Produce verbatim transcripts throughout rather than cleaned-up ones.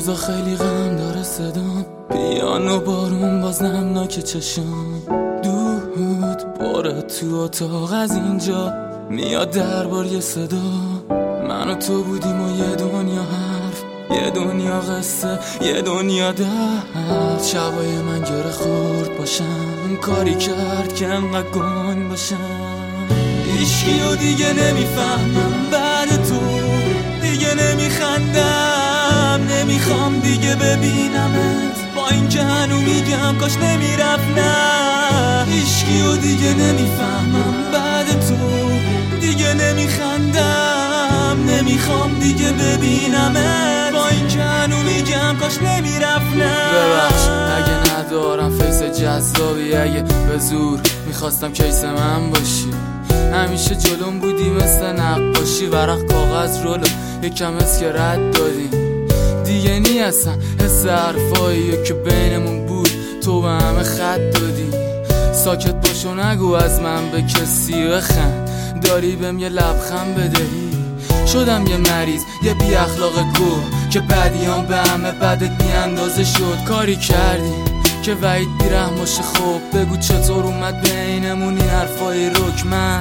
روزا خیلی غم داره صدام، پیانو بارون باز نمناک چشام، دود باره تو اتاق از اینجا میاد دربار یه صدا، من و تو بودیم و یه دنیا حرف، یه دنیا قصه، یه دنیا درد. شبای من گره خورد باشم، کاری کرد که انقدر گنگ باشم. هیچکی و دیگه نمیفهمم بعد تو، دیگه نمیخندم، نمیخوام دیگه ببینمت، با این که هنو میگم کاش نمیرفت. نه هیچکی و دیگه نمیفهمم بعد تو، دیگه نمیخندم، نمیخوام دیگه ببینمت، با این که هنو میگم کاش نمیرفت. نه ببخش اگه ندارم فیض جذابی، اگه به زور میخواستم کیس من باشی، همیشه جلوم بودی مثل نقاشی، ورق کاغذ رولو یکم از که رد دادیم، دیگه نی اصلا حس حرفاییه که بینمون بود تو به همه خط دادی. ساکت باشو نگو از من به کسی، بخند داری بهم یه لبخند بدهی. شدم یه مریض یه بی اخلاق گو که بدیام به همه بدت بی اندازه شد. کاری کردی که وحید بیرحم باشه، خب بگو چطور اومد بینمون این حرفای رک. من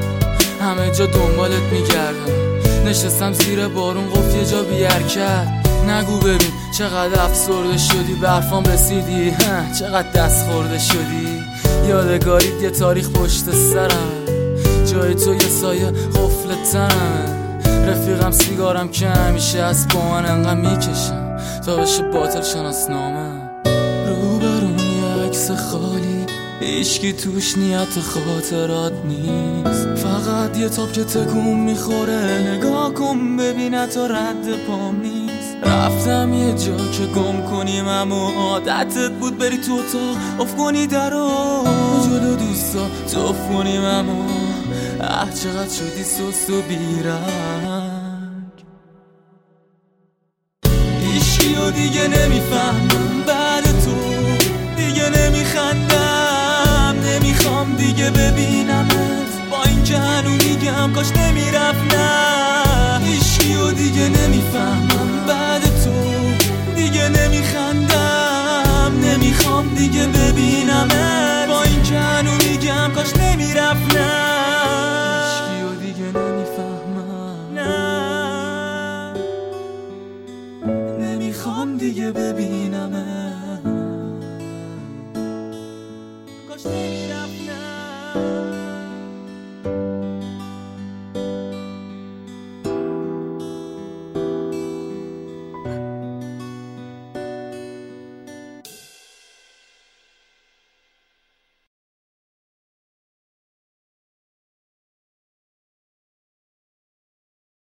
همه جا دنبالت میگردم، نشستم زیر بارون قفل یه جا بی حرکت. نگو ببین چقدر افسرده شدی، برفان رسیدی چقدر دست خورده شدی. یادگاریت یه تاریخ پشت سرم، جای تو یه سایه قفل تنم. رفیقم سیگارم که همیشه از با من انقدر میکشم تا بشه باطل شناسنامه. روبرون یه عکس خالی، هیچکی توش نیت خاطرات نیست، فقط یه تاب که تکون میخوره. نگاه کن ببینه تا رد پام نیست. رفتم یه جا که گم کنیم، اما عادتت بود بری تو تا اف کنی درو جلو دوستا توف کنیم، اما اه چقدر شدی سست و بیرنگ. هیچکی و دیگه نمیفهمم بعد تو، دیگه نمیخندم، نمیخوام دیگه ببینمت، با این که هنو میگم کاش نمیرفت. نه هیچکی و دیگه نمیفهمم بعد تو، دیگه نمیخندم، نمیخوام دیگه ببینمت، با این که هنو میگم کاش نمیرفت. نه هیچکی و دیگه نمیفهمم، نه نمیخوام دیگه ببینمت.